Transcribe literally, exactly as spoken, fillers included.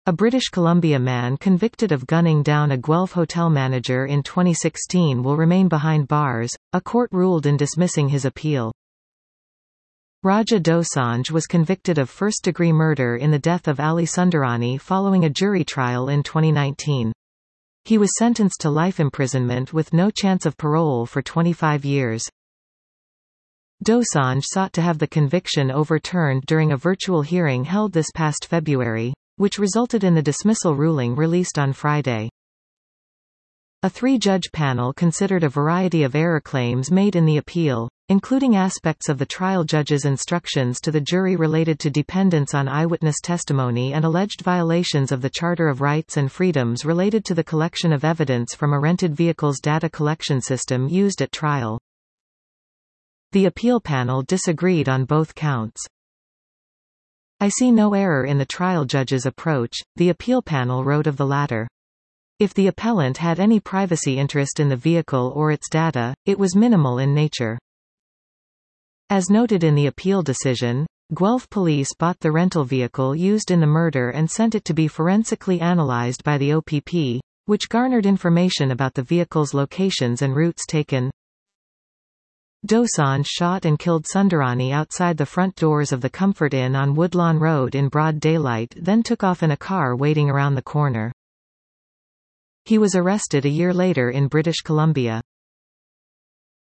A British Columbia man convicted of gunning down a Guelph hotel manager in twenty sixteen will remain behind bars, a court ruled in dismissing his appeal. Raja Dosanjh was convicted of first-degree murder in the death of Ali Sundarani following a jury trial in twenty nineteen. He was sentenced to life imprisonment with no chance of parole for twenty-five years. Dosanjh sought to have the conviction overturned during a virtual hearing held this past February, which resulted in the dismissal ruling released on Friday. A three-judge panel considered a variety of error claims made in the appeal, including aspects of the trial judge's instructions to the jury related to dependence on eyewitness testimony and alleged violations of the Charter of Rights and Freedoms related to the collection of evidence from a rented vehicle's data collection system used at trial. The appeal panel disagreed on both counts. "I see no error in the trial judge's approach," the appeal panel wrote of the latter. If the appellant had any privacy interest in the vehicle or its data, it was minimal in nature. As noted in the appeal decision, Guelph police bought the rental vehicle used in the murder and sent it to be forensically analyzed by the O P P, which garnered information about the vehicle's locations and routes taken. Dosanjh shot and killed Sundarani outside the front doors of the Comfort Inn on Woodlawn Road in broad daylight, then took off in a car waiting around the corner. He was arrested a year later in British Columbia.